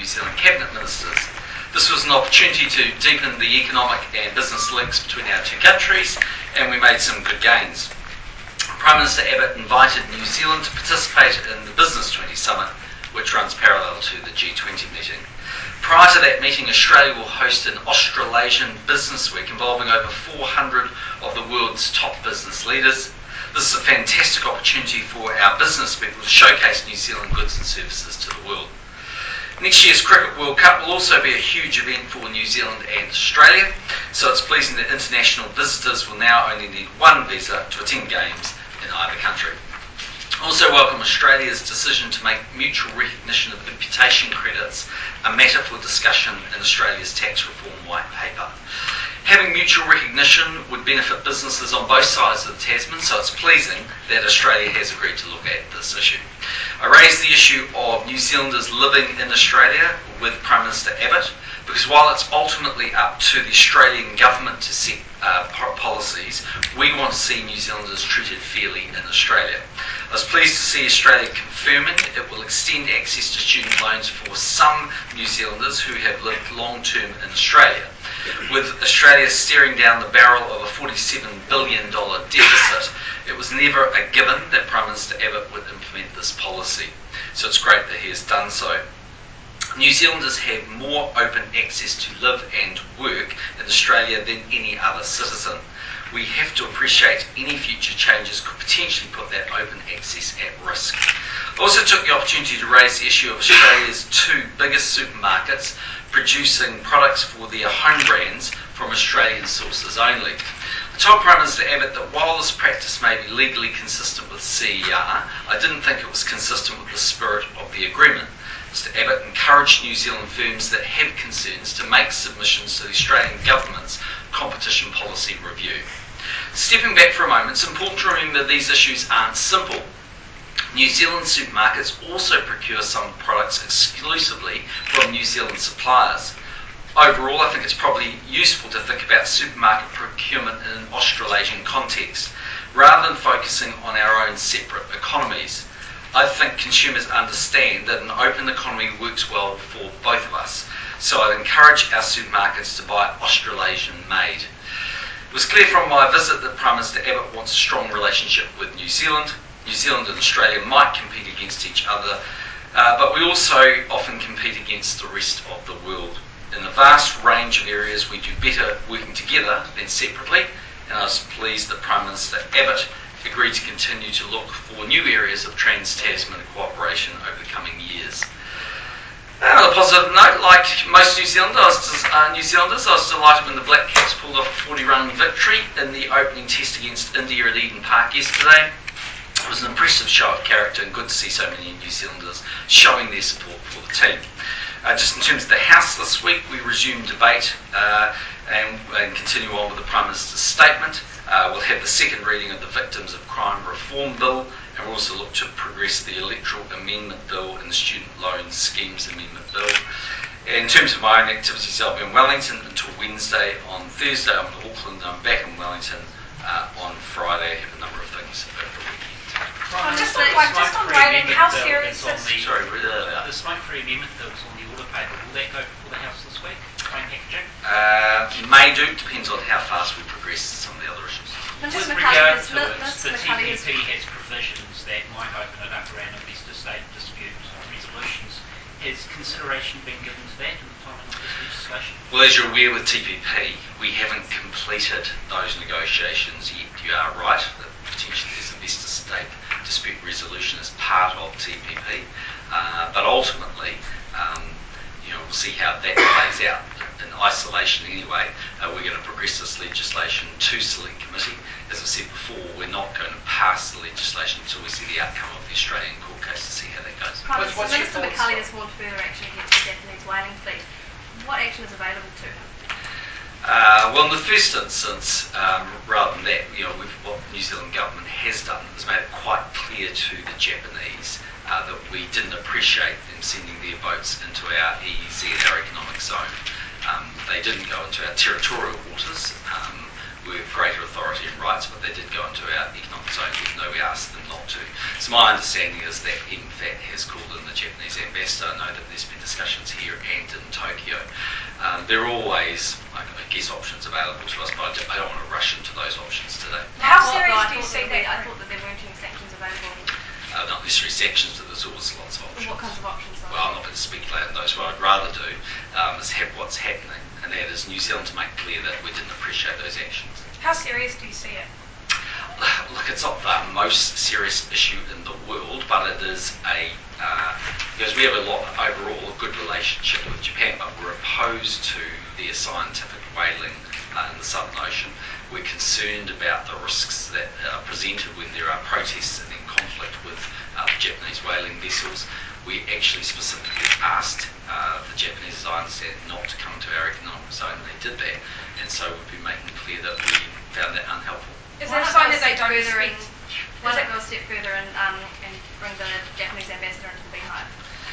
New Zealand Cabinet Ministers. This was an opportunity to deepen the economic and business links between our two countries, and we made some good gains. Prime Minister Abbott invited New Zealand to participate in the Business 20 Summit, which runs parallel to the G20 meeting. Prior to that meeting, Australia will host an Australasian Business Week involving over 400 of the world's top business leaders. This is a fantastic opportunity for our business people to showcase New Zealand goods and services to the world. Next year's Cricket World Cup will also be a huge event for New Zealand and Australia, so it's pleasing that international visitors will now only need one visa to attend games in either country. Also welcome Australia's decision to make mutual recognition of imputation credits a matter for discussion in Australia's tax reform white paper. Having mutual recognition would benefit businesses on both sides of the Tasman, so it's pleasing that Australia has agreed to look at this issue. I raised the issue of New Zealanders living in Australia with Prime Minister Abbott, because while it's ultimately up to the Australian government to set policies, we want to see New Zealanders treated fairly in Australia. I was pleased to see Australia confirming it will extend access to student loans for some New Zealanders who have lived long-term in Australia. With Australia staring down the barrel of a $47 billion deficit, it was never a given that Prime Minister Abbott would implement this policy. So it's great that he has done so. New Zealanders have more open access to live and work in Australia than any other citizen. We have to appreciate any future changes could potentially put that open access at risk. I also took the opportunity to raise the issue of Australia's two biggest supermarkets producing products for their home brands from Australian sources only. I told Prime Minister Abbott that while this practice may be legally consistent with CER, I didn't think it was consistent with the spirit of the agreement. Mr Abbott encouraged New Zealand firms that have concerns to make submissions to the Australian Government's Competition Policy Review. Stepping back for a moment, it's important to remember these issues aren't simple. New Zealand supermarkets also procure some products exclusively from New Zealand suppliers. Overall, I think it's probably useful to think about supermarket procurement in an Australasian context, rather than focusing on our own separate economies. I think consumers understand that an open economy works well for both of us, so I'd encourage our supermarkets to buy Australasian made. It was clear from my visit that Prime Minister Abbott wants a strong relationship with New Zealand. New Zealand and Australia might compete against each other, but we also often compete against the rest of the world. In a vast range of areas, we do better working together than separately, and I was pleased that Prime Minister Abbott agreed to continue to look for new areas of trans-Tasman cooperation over the coming years. On a positive note, like most New Zealanders, I was delighted when the Black Caps pulled off a 40-run victory in the opening test against India at Eden Park yesterday. It was an impressive show of character and good to see so many New Zealanders showing their support for the team. Just in terms of the House this week, we resume debate and continue on with the Prime Minister's statement. We'll have the second reading of the Victims of Crime Reform Bill, and we'll also look to progress the Electoral Amendment Bill and the Student Loan Schemes Amendment Bill. In terms of my own activities, I'll be in Wellington until Wednesday. On Thursday, I'm in Auckland. I'm back in Wellington on Friday. I have a number of things over the weekend. Just on writing, how serious is... Sorry, really loud. The smoke-free amendment that was on the order paper, will that go before the House this week? Plain packaging? May do, depends on how fast we progress some of the other issues. With regard to it, the TPP has provisions that might open it up around investor-state dispute resolutions. Has consideration been given to that in the timing of this legislation? Well, as you're aware with TPP, we haven't completed those negotiations yet. You are right that potentially there's investor-state dispute resolution as part of TPP, but ultimately, we'll see how that plays out. In isolation anyway, we're going to progress this legislation to Select Committee. As I said before, we're not going to pass the legislation until we see the outcome of the Australian court case to see how that goes. Minister McCulley has warned further action against the Japanese whaling fleet. What action is available to him? Well, in the first instance, rather than that, what the New Zealand government has done is made it quite clear to the Japanese that we didn't appreciate them sending their boats into our EEZ, our economic zone. They didn't go into our territorial waters, with greater authority and rights, but they did go into our economic zone even though we asked them not to. So my understanding is that MFAT has called in the Japanese ambassador. I know that there's been discussions here and in Tokyo. There are always, I guess, options available to us, but I don't want to rush into those options today. How serious do you see that? I thought that there weren't any sanctions available. Not necessarily sanctions, but there's always lots of options. What kinds of options? Well, I'm not going to speculate on those. What I'd rather do is have what's happening, and that is New Zealand to make clear that we didn't appreciate those actions. How serious do you see it? Look, it's not the most serious issue in the world, but it is because we have overall a good relationship with Japan, but we're opposed to their scientific whaling in the Southern Ocean. We're concerned about the risks that are presented when there are protests and in conflict with Japanese whaling vessels. We actually specifically asked the Japanese, as I understand, not to come to our economic zone, and they did that. And so we've been making clear that we found that unhelpful. Is there a sign that they don't respect? Why not go a step further and bring the Japanese ambassador into the Beehive?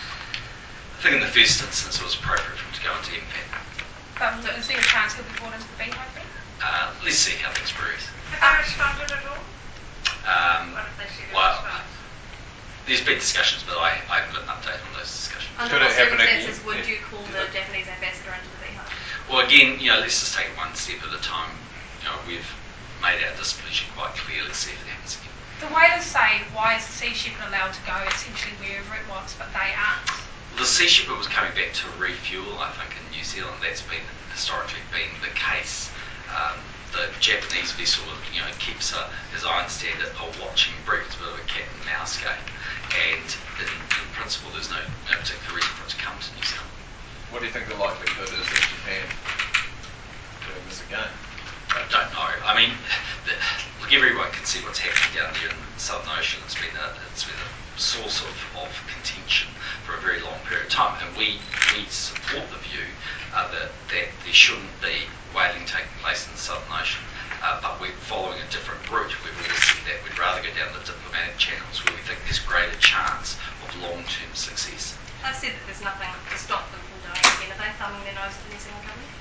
I think in the first instance it was appropriate for him to go into MFAT. But is there a chance he'll be brought into the Beehive then? Let's see how things progress. Have they responded at all? What have they said in response? There's been discussions, but I haven't got an update on those discussions. Under what circumstances would you call the Japanese ambassador into the Beehive? Well, again, let's just take it one step at a time. We've made our displeasure quite clear. Let's see if it happens again. The whalers say, why is the Sea Shepherd allowed to go essentially wherever it wants, but they aren't? The Sea Shepherd was coming back to refuel, I think, in New Zealand. That's been historically been the case. The Japanese vessel, keeps as I understand it, a watching brief. It's a bit of a cat and mouse game. And in principle, there's no particular reason for it to come to New Zealand. What do you think the likelihood is of Japan doing this again? I don't know. I mean, look, everyone can see what's happening down there in the Southern Ocean. It's been a source of contention for a very long period of time, and we support the view that there shouldn't be whaling taking place in the Southern Ocean, but we're following a different route. We've always said that we'd rather go down the diplomatic channels where we think there's greater chance of long-term success. They've said that there's nothing to stop them from doing it again. Are they thumbing their nose at the New Zealand government?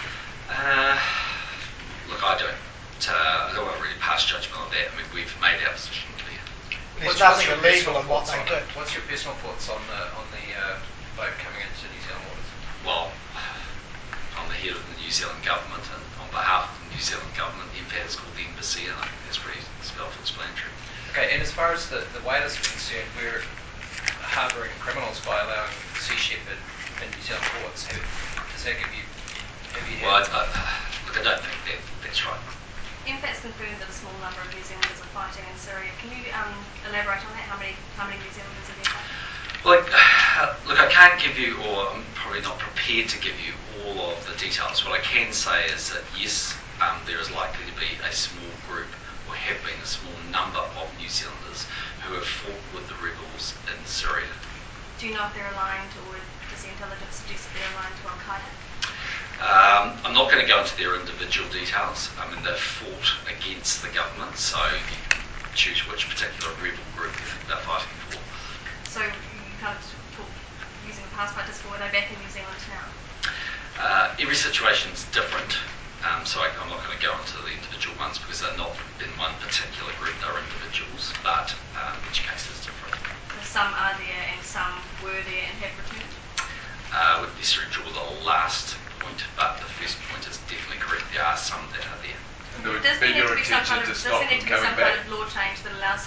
Look, I don't want to really pass judgment on that. I mean, we've made our position clear. There's nothing illegal in what they did. What's your personal thoughts on the boat coming into New Zealand waters? Well, I'm the head of the New Zealand government, and on behalf of the New Zealand government, the MFAT is called the embassy, and I think that's pretty self-explanatory. Okay, and as far as the whalers are concerned, we're harbouring criminals by allowing the Sea Shepherd in New Zealand ports. Does that give you? Well, look, I don't think that's right. MFAT's confirmed that a small number of New Zealanders are fighting in Syria. Can you elaborate on that? How many New Zealanders are there fighting? Look, I can't give you, or I'm probably not prepared to give you all of the details. What I can say is that yes, there is likely to be a small group, or have been a small number of New Zealanders who have fought with the rebels in Syria. Do you know if they're aligned, or does the intelligence suggest that they're aligned to Al-Qaeda? I'm not going to go into their individual details. I mean, they've fought against the government, so you can choose which particular rebel group you think they're fighting for. So you kind of talk using a past participle. Are they back in New Zealand now? Every situation is different, so I'm not going to go into the individual ones because they're not in one particular group, they're individuals, but each case is different. So some are there and some were there and have returned? I wouldn't necessarily draw the last point, but the first point is definitely correct. There are some that are there. And there would be your intention to stop them coming back? Kind of law change that allows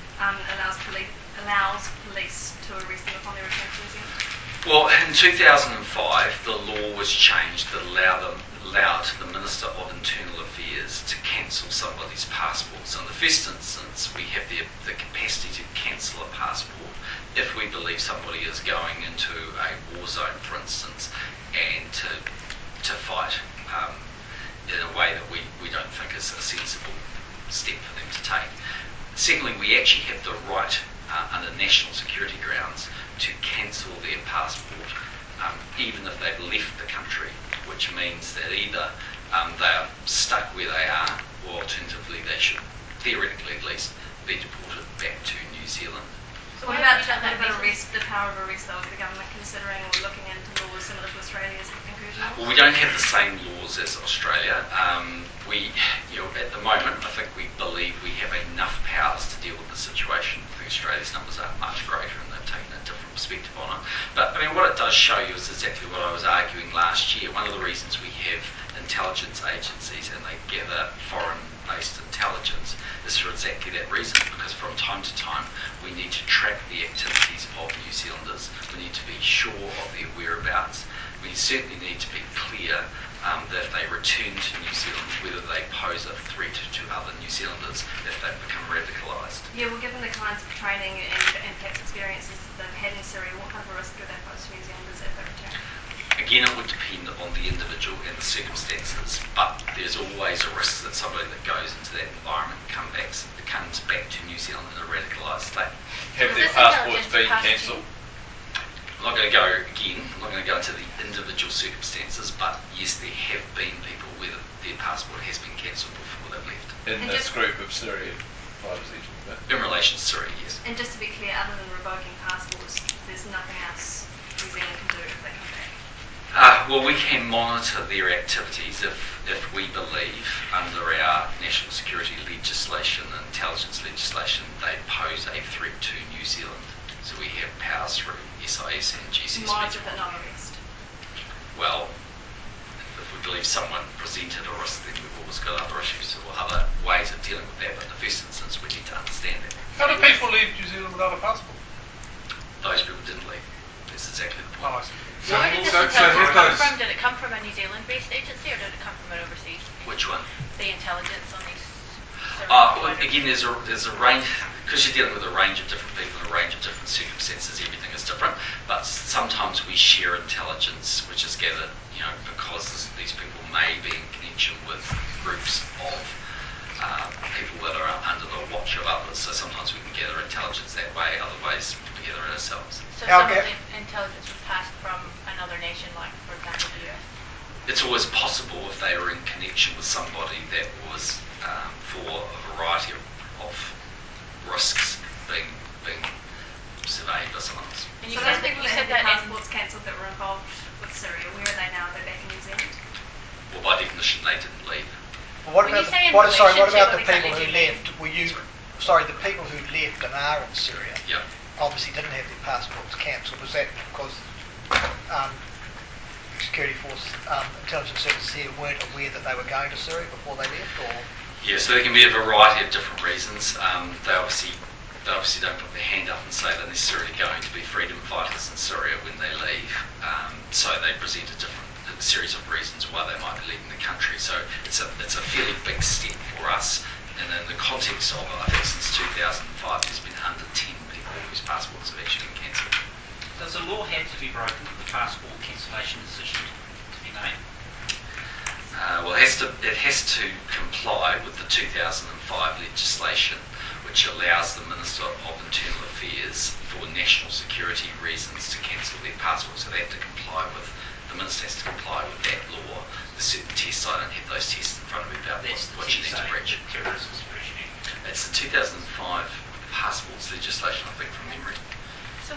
police to arrest them upon their return to New Zealand? Well, in 2005, the law was changed that allowed the Minister of Internal Affairs to cancel somebody's passport. So in the first instance, we have the capacity to cancel a passport if we believe somebody is going into a war zone, for instance, and to fight in a way that we don't think is a sensible step for them to take. Secondly, we actually have the right under national security grounds to cancel their passport even if they've left the country, which means that either they are stuck where they are, or alternatively they should, theoretically at least, be deported back to New Zealand. So what about arrest, the power of arrest though? Is the government considering or looking into laws similar to Australia's inclusion laws? Well, we don't have the same laws as Australia. At the moment, I think we believe we have enough powers to deal with the situation. I think Australia's numbers are much greater and they've taken a different perspective on it. But what it does show you is exactly what I was arguing last year. One of the reasons we have intelligence agencies and they gather foreign-based intelligence is for exactly that reason, because from time to time we need to track the activities of New Zealanders. We need to be sure of their whereabouts. We certainly need to be clear that if they return to New Zealand, whether they pose a threat to other New Zealanders if they've become radicalised. Yeah, well, given the kinds of training and perhaps experiences they've had in Syria, what kind of a risk do they pose to New Zealanders if they return? Again, it would depend on the individual and the circumstances, but there's always a risk that somebody that goes into that environment comes back to New Zealand in a radicalised state. Have their passports been cancelled? I'm not going to go into the individual circumstances, but yes, there have been people where their passport has been cancelled before they've left. In this group of Syrian fighters you're talking about? In relation to Syria, yes. And just to be clear, other than revoking passports, there's nothing else New Zealand can do if they come back? Well, we can monitor their activities if we believe under our national security legislation and intelligence legislation they pose a threat to New Zealand. So we have powers through SIS and GCSB. Monitor but not arrest. Well, if we believe someone presented a risk, then we've always got other issues or other ways of dealing with that. But in the first instance, we need to understand that. How do people leave New Zealand without a passport? Those people didn't leave. That's exactly the point. Oh, I see. Where did this intelligence come from? Did it come from a New Zealand-based agency or did it come from an overseas? Which one? The intelligence on these. Again, there's a range, because you're dealing with a range of different people and a range of different circumstances, everything is different, but sometimes we share intelligence which is gathered, because these people may be in connection with groups of people that are under the watch of others, so sometimes we can gather intelligence that way, other ways we gather it ourselves. So some of the intelligence was passed from another nation, like, for example, the US? It's always possible if they were in connection with somebody that was for a variety of risks being surveyed by someone else. And you said that passports cancelled that were involved with Syria. Where are they now? Are they back in New Zealand? Well, by definition, they didn't leave. Well, what about the people who left? The people who left and are in Syria? Yeah. Obviously didn't have their passports cancelled. Was that because security force, intelligence services here weren't aware that they were going to Syria before they left, or? Yeah, so there can be a variety of different reasons. They obviously don't put their hand up and say they're necessarily going to be freedom fighters in Syria when they leave. So they present a series of reasons why they might be leaving the country. So it's a fairly big step for us. And in the context of it, I think since 2005 there's been under 10 people whose passports have actually been cancelled. Does the law have to be broken for the passport cancellation decision to be made? Well, it has to comply with the 2005 legislation, which allows the Minister of Internal Affairs, for national security reasons, to cancel their passport. So they have to comply with, the Minister has to comply with that law. There's certain tests, I don't have those tests in front of me about what you need to breach. Terrorism Suppression Act. It's the 2005 passports legislation, I think, from memory. So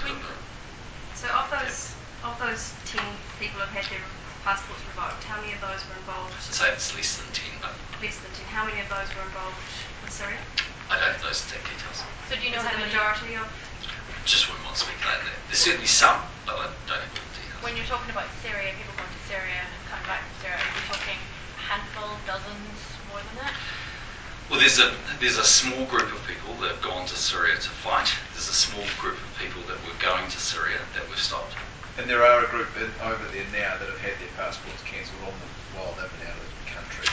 of those 10 people who've had their passports revoked, how many of those were involved? I'd say it's less than 10, but... Less than 10. How many of those were involved with Syria? I don't have those exact details. So do you know how the majority of? Just wouldn't want to speculate on that. There's certainly some, but I don't have all the details. When you're talking about Syria, people going to Syria and coming back from Syria, are you talking a handful, dozens, more than that? Well, there's a small group of people that have gone to Syria to fight. There's a small group of people that were going to Syria that we've stopped. And there are a group over there now that have had their passports cancelled on them while they've been out of the country.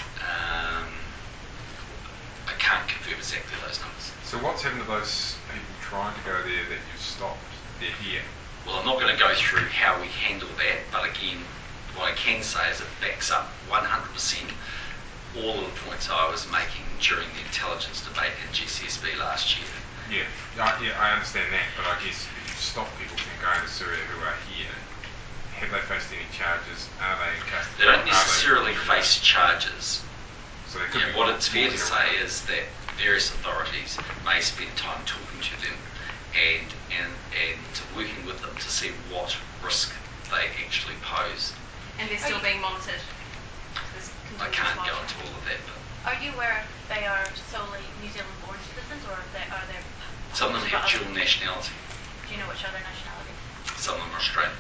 I can't confirm exactly those numbers. So what's happened to those people trying to go there that you've stopped? They're here. Well, I'm not going to go through how we handle that, but again, what I can say is it backs up 100% all of the points I was making during the intelligence debate in GCSB last year. Yeah, I understand that, but I guess if you stop people from going to Syria who are here, have they faced any charges? Are they in custody? They don't necessarily face charges. So they could be what it's fair to say is that various authorities may spend time talking to them and working with them to see what risk they actually opposed. And they're still being monitored? I can't go into all of that. But are you aware if they are solely New Zealand born citizens or are they some of them have dual nationality. Do you know which other nationalities? Some of them are Australian.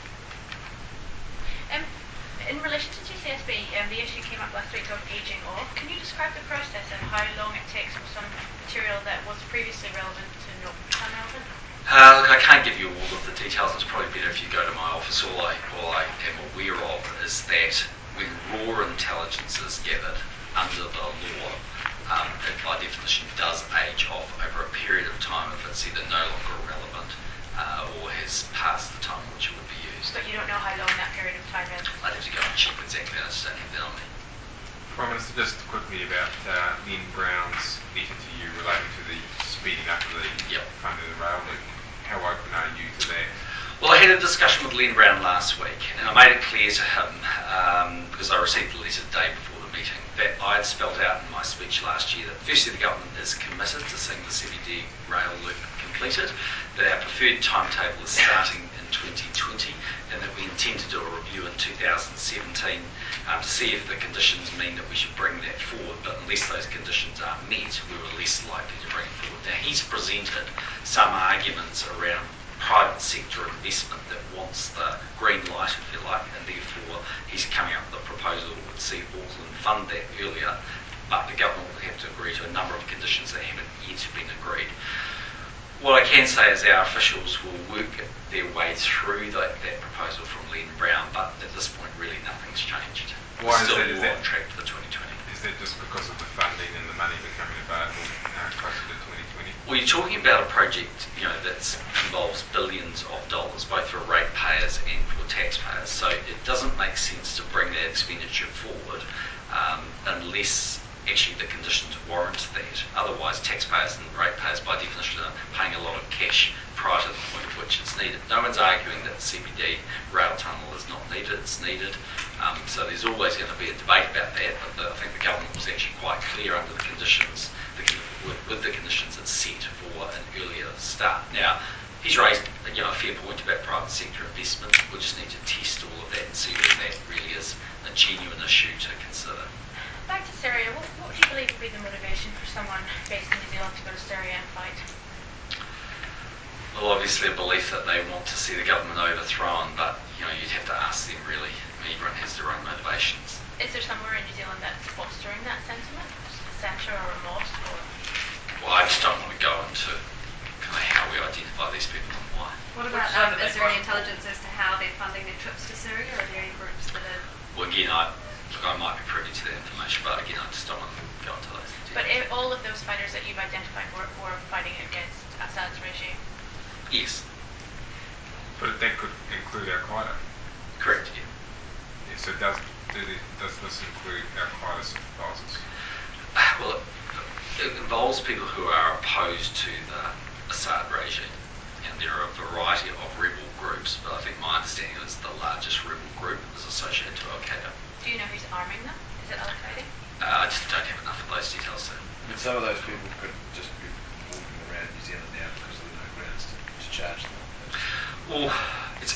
In relation to GCSB, the issue came up last week of ageing off. Can you describe the process and how long it takes for some material that was previously relevant to not become relevant? Look, I can't give you all of the details. It's probably better if you go to my office. All I am aware of is that when raw intelligence is gathered under the law, it by definition does age off over a period of time if it's either no longer relevant or has passed the time which it would be used. But you don't know how long that period of time is? I'd have to go and check exactly. I just don't have that on me. Prime Minister, just quickly about Lynn Brown's letter to you relating to the speeding up of the funding of the rail loop. How open are you to that? Well, I had a discussion with Len Brown last week, and I made it clear to him, because I received the letter the day before the meeting, that I had spelt out in my speech last year that firstly the government is committed to seeing the CBD rail loop completed, that our preferred timetable is starting in 2020, and that we intend to do a review in 2017 to see if the conditions mean that we should bring that forward, but unless those conditions are met, we were less likely to bring it forward. Now, he's presented some arguments around private sector investment that wants the green light, if you like, and therefore he's coming up with a proposal that would see Auckland fund that earlier, but the government would have to agree to a number of conditions that haven't yet been agreed. What I can say is our officials will work their way through that proposal from Len Brown, but at this point really nothing's changed. Why We're still is that on track for 2020. Is that just because of the funding and the money becoming available closer to 2020? Well, you're talking about a project, that involves billions of dollars, both for ratepayers and for taxpayers. So it doesn't make sense to bring that expenditure forward unless actually the conditions warrant that. Otherwise, taxpayers and ratepayers, by definition, are paying a lot of cash prior to the point at which it's needed. No one's arguing that the CBD rail tunnel is not needed. It's needed. So there's always going to be a debate about that, but I think the government was actually quite clear under the conditions, with the conditions it's set for an earlier start. Now, he's raised a fair point about private sector investment. We'll just need to test all of that and see whether that really is a genuine issue to consider. Back to Syria, what do you believe would be the motivation for someone based in New Zealand to go to Syria and fight? Well, obviously a belief that they want to see the government overthrown, but you'd have to ask them really. Everyone has their own motivations. Is there somewhere in New Zealand that's fostering that sentiment? A centre or a mosque or? Well, I just don't want to go into kind of how we identify these people and why. What about, is there any intelligence as to how they're funding their trips to Syria? Or are there any groups that are... Well, again, I might be privy to that information, but again, I just don't want to go into those details. But all of those fighters that you've identified were fighting against Assad's regime? Yes. But that could include Al-Qaeda? Correct, yeah. So does this include Al-Qaeda sympathisers? Well, it involves people who are opposed to the Assad regime, and there are a variety of rebel groups, but I think my understanding is the largest rebel group is associated to Al-Qaeda. Do you know who's arming them? Is it Al-Qaeda? I just don't have enough of those details to... Some of those people could just be walking around New Zealand now because there are no grounds to charge them. Well, it's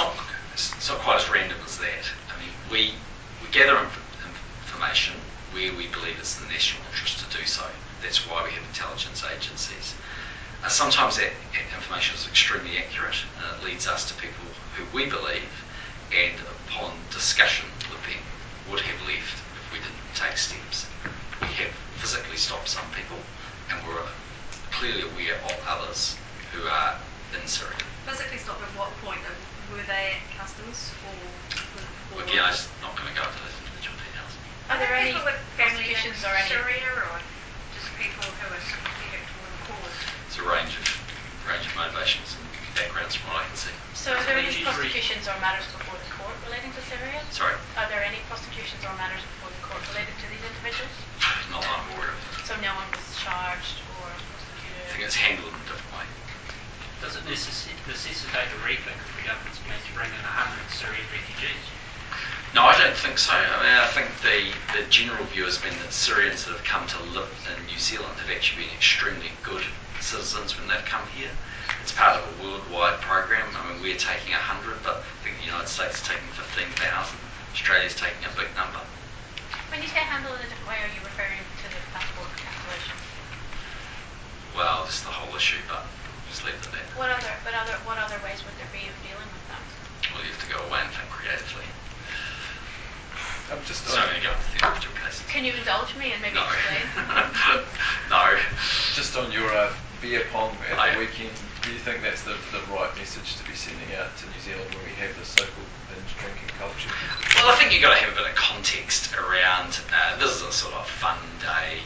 not quite as random as that. I mean, we gather information where we believe it's in the national interest to do so. That's why we have intelligence agencies. Sometimes that information is extremely accurate, and it leads us to people who we believe, and upon discussion with them, would have left if we didn't take steps. We have physically stopped some people, and we're clearly aware of others who are in Syria. Physically stopped at what point? Were they at customs or... Again, I'm just not going to go into those individual details. Are there any people with family in prosecutions or any... Syria or just people who are sympathetic toward the cause? It's a range of motivations and backgrounds from what I can see. So are there any prosecutions or matters before the court relating to Syria? Sorry? Are there any prosecutions or matters before the court relating to these individuals? Not that I'm aware of. So no one was charged or prosecuted? I think it's handled in a different way. Does it necessitate a rethink of the government's plan to bring in 100 Syrian refugees? No, I don't think so. I mean, I think the general view has been that Syrians that have come to live in New Zealand have actually been extremely good citizens when they've come here. It's part of a worldwide program. I mean, we're taking 100, but I think the United United States is taking 15,000. Australia's taking a big number. When you say handle in a different way, are you referring to the passport cancellation? Well, just the whole issue, but just leave it there. What other ways would there be of dealing with that? Well, you have to go away and think creatively. I'm just so I'm going to go into the individual cases. Can you indulge me and maybe explain? No. Just on your beer pong at the weekend, do you think that's the right message to be sending out to New Zealand when we have this so-called binge drinking culture? Well, I think you've got to have a bit of context around, this is a sort of fun day,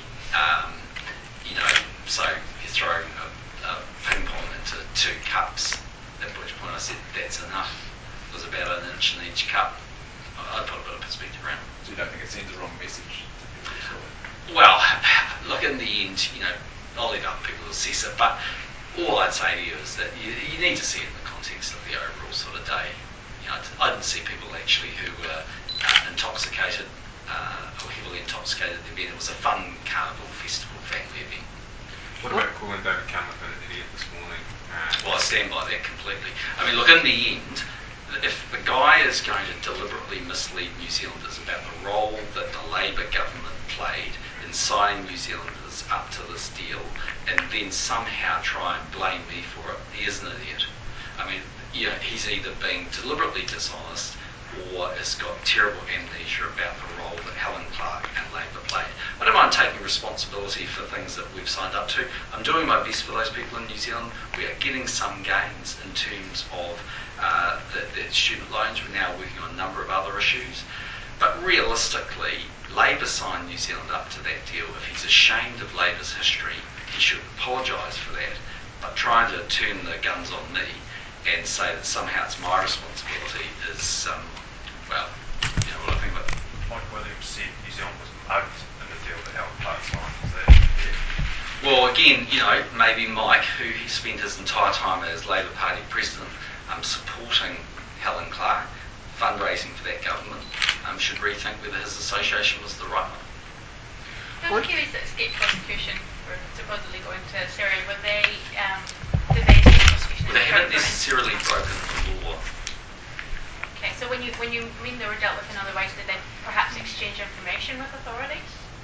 so you throw a ping pong into 2 cups, at which point I said that's enough. It was about 1 inch in each cup. I'd put a bit of perspective around it. So you don't think it sends the wrong message to people at all? Well, look, in the end, I'll leave other people to assess it, but all I'd say to you is that you need to see it in the context of the overall sort of day. I didn't see people actually who were intoxicated or heavily intoxicated at the event. It was a fun carnival festival family event. What about calling David Cunliffe an idiot this morning? Well, I stand by that completely. I mean, look, in the end, if the guy is going to deliberately mislead New Zealanders about the role that the Labour government played in signing New Zealanders up to this deal and then somehow try and blame me for it, he is an idiot. I mean, he's either being deliberately dishonest or has got terrible amnesia about the role that Helen Clark and Labour played. I don't mind taking responsibility for things that we've signed up to. I'm doing my best for those people in New Zealand. We are getting some gains in terms of the student loans. We're now working on a number of other issues. But realistically, Labour signed New Zealand up to that deal. If he's ashamed of Labour's history, he should apologise for that. But trying to turn the guns on me and say that somehow it's my responsibility is, what I think about it. Mike Williams said New Zealand was mugged in the deal that Helen Clark signed. Is that correct? Well, again, maybe Mike, who he spent his entire time as Labour Party president supporting Helen Clark, fundraising for that government, should rethink whether his association was the right one. Those Kiwis that escaped prosecution for supposedly going to Syria, did they escape prosecution? Well, they haven't necessarily broken the law. Okay, so when you mean they were dealt with in other ways, did they perhaps exchange information with authorities?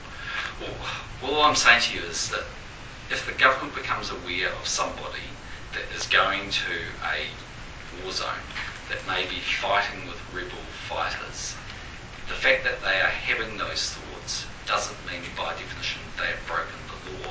Well, all I'm saying to you is that if the government becomes aware of somebody that is going to a war zone that may be fighting with rebel fighters, the fact that they are having those thoughts doesn't mean by definition they have broken the law.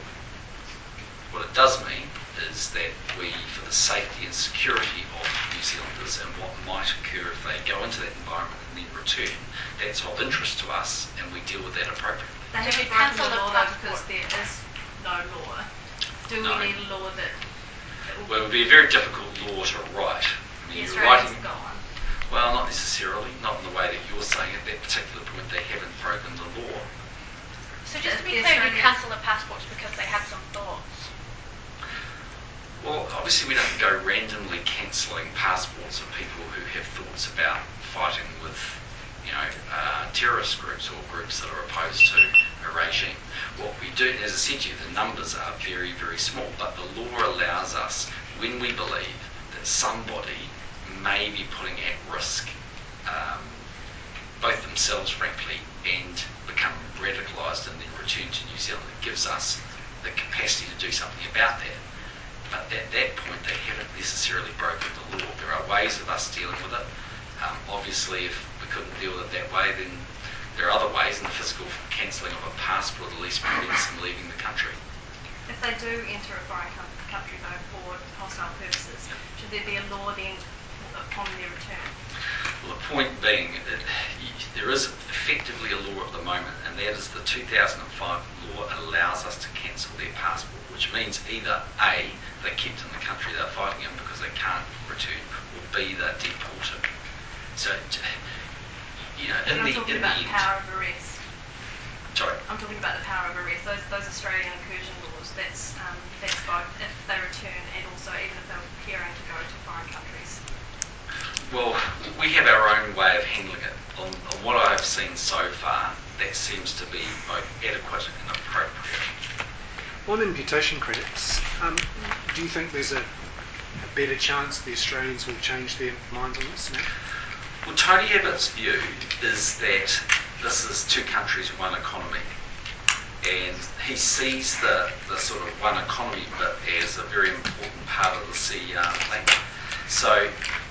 What it does mean is that we, for the safety and security of New Zealanders and what might occur if they go into that environment and then return, that's of interest to us and we deal with that appropriately. They haven't broken the law though because there is no law. Do we need a law that well, it would be a very difficult law to write. I mean, you're writing gone. Well, not necessarily, not in the way that you're saying. At that particular point, they haven't broken the law. So just to be clear, you cancel the passports because they had some thoughts? Well, obviously we don't go randomly cancelling passports of people who have thoughts about fighting with, terrorist groups or groups that are opposed to a regime. What we do, as I said to you, the numbers are very, very small, but the law allows us, when we believe that somebody may be putting at risk both themselves, frankly, and become radicalised and then return to New Zealand, it gives us the capacity to do something about that. But at that point, they haven't necessarily broken the law. There are ways of us dealing with it. Obviously, if we couldn't deal with it that way, then there are other ways, and the physical cancelling of a passport at least prevents them leaving the country. If they do enter a foreign country, though, for hostile purposes, should there be a law then upon their return? Well, the point being, there is effectively a law at the moment, and that is the 2005 law allows us to cancel their passport, which means either A, they're kept in the country they're fighting in because they can't return, or B, they're deported. So, in the end, power of arrest. Sorry? I'm talking about the power of arrest. Those Australian incursion laws, that's both if they return and also even if they're preparing to go to foreign countries. Well, we have our own way of handling it. On what I've seen so far, that seems to be both adequate and appropriate. On imputation credits, do you think there's a a better chance the Australians will change their minds on this now? Well, Tony Abbott's view is that this is two countries, one economy. And he sees the sort of one economy bit as a very important part of the CER plan. So,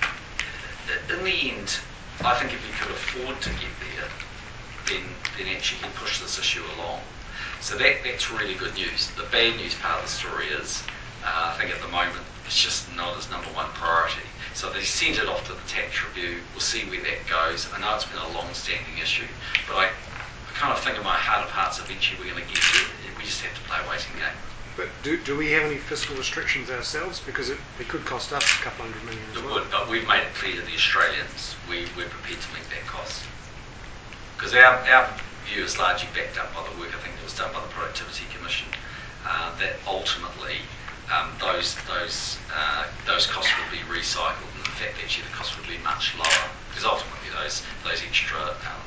in the end, I think if he could afford to get there, then actually he'd push this issue along. So that's really good news. The bad news part of the story is, I think at the moment, it's just not his number one priority. So they sent it off to the tax review. We'll see where that goes. I know it's been a long-standing issue, but I kind of think in my heart of hearts eventually we're going to get there. We just have to play a waiting game. But do we have any fiscal restrictions ourselves? Because it could cost us a couple $100 million as well. It would, but we've made it clear to the Australians we're prepared to meet that cost. Because our view is largely backed up by the work I think that was done by the Productivity Commission, that ultimately those costs would be recycled, and in fact actually the cost would be much lower, because ultimately those extra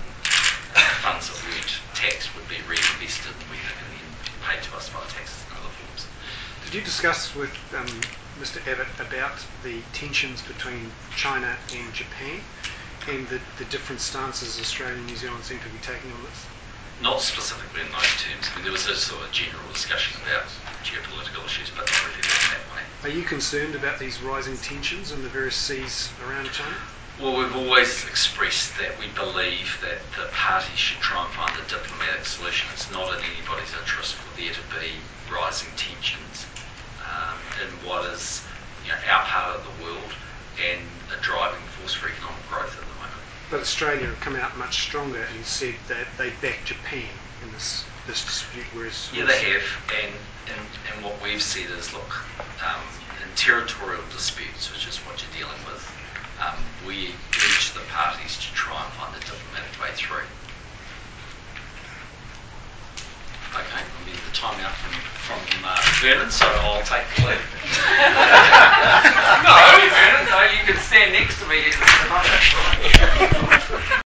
funds that weren't taxed would be reinvested and we think in the end paid to us by taxes and other forms. Did you discuss with Mr. Abbott about the tensions between China and Japan and the different stances Australia and New Zealand seem to be taking on this? Not specifically in those terms. I mean, there was a sort of general discussion about geopolitical issues, but not really in that way. Are you concerned about these rising tensions in the various seas around China? Well, we've always expressed that we believe that the parties should try and find a diplomatic solution. It's not in anybody's interest for there to be rising tensions in what is our part of the world and a driving force for economic growth at the moment. But Australia have come out much stronger and said that they back Japan in this dispute, whereas... Yeah, they have, and what we've said is, look, in territorial disputes, which is what you're dealing with, we urge the parties to try and find a diplomatic way through. Okay, I'll be the time out from Vernon, so I'll take the lead. No, Vernon, no, you can stand next to me.